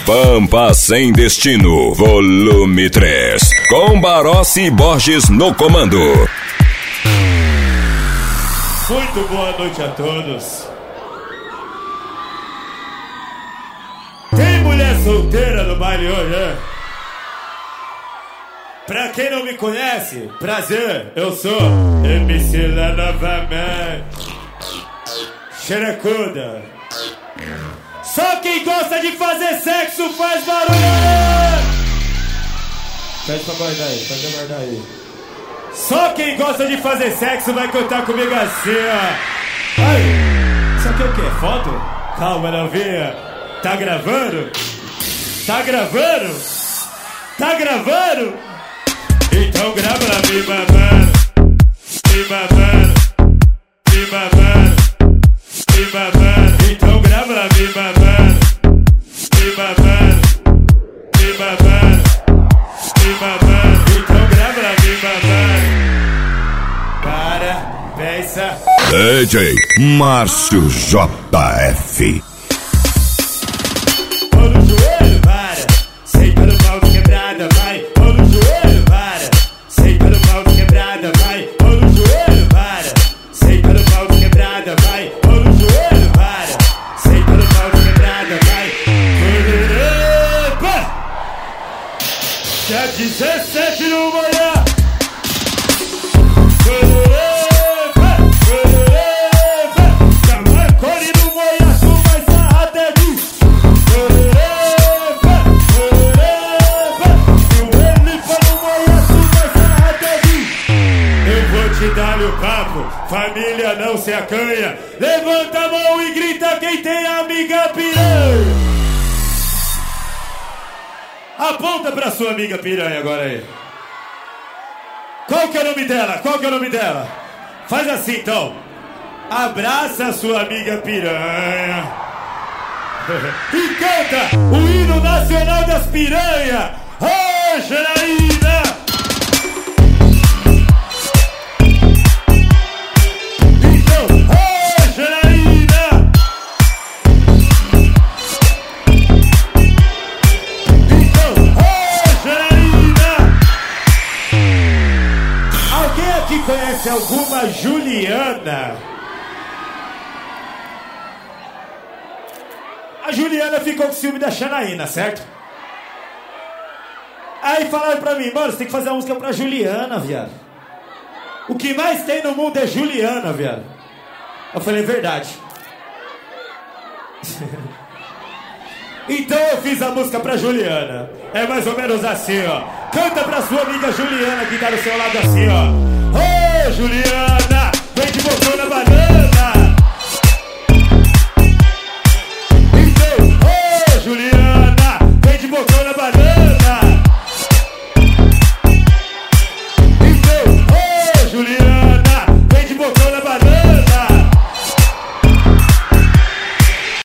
Pampa Sem Destino, volume 3, com Barossi e Borges no comando. Muito boa noite a todos. Tem mulher solteira no baile hoje, né? Pra quem não me conhece, prazer, eu sou MC lá novamente. Xerecuda. Só quem gosta de fazer sexo faz barulho! Pede pra guardar aí, pode guardar aí. Só quem gosta de fazer sexo vai cantar comigo assim, ó. Aí, isso aqui é o quê? Foto? Calma, novinha. Tá gravando? Tá gravando? Tá gravando? Então grava lá, me babando, me babando, me babando, me babando. Então grava lá, me babando, me babando, me babando, me babando. Então grava lá, me babando. Para, pensa. DJ Márcio JF. Mão no joelho, para. Senta no pau de quebrada, vai. Mão no joelho, para. Senta no pau de quebrada, vai. Mão no joelho, para. Senta no pau de quebrada, vai. Mão no joelho, para. Senta no pau de quebrada, vai. Epa! Já 17 no manhã. Dá-lhe o papo, família não se acanha. Levanta a mão e grita quem tem amiga piranha. Aponta pra sua amiga piranha agora aí. Qual que é o nome dela? Qual que é o nome dela? Faz assim então. Abraça a sua amiga piranha e canta o hino nacional das piranhas. Ô, Janaína! Conhece alguma Juliana? A Juliana ficou com ciúme da Janaína, certo? Aí falaram pra mim, mano, você tem que fazer uma música pra Juliana, viado. O que mais tem no mundo é Juliana, viado. Eu falei, verdade. Então eu fiz a música pra Juliana. É mais ou menos assim, ó. Canta pra sua amiga Juliana que tá do seu lado assim, ó. Ô, Juliana, vem de botão na banana.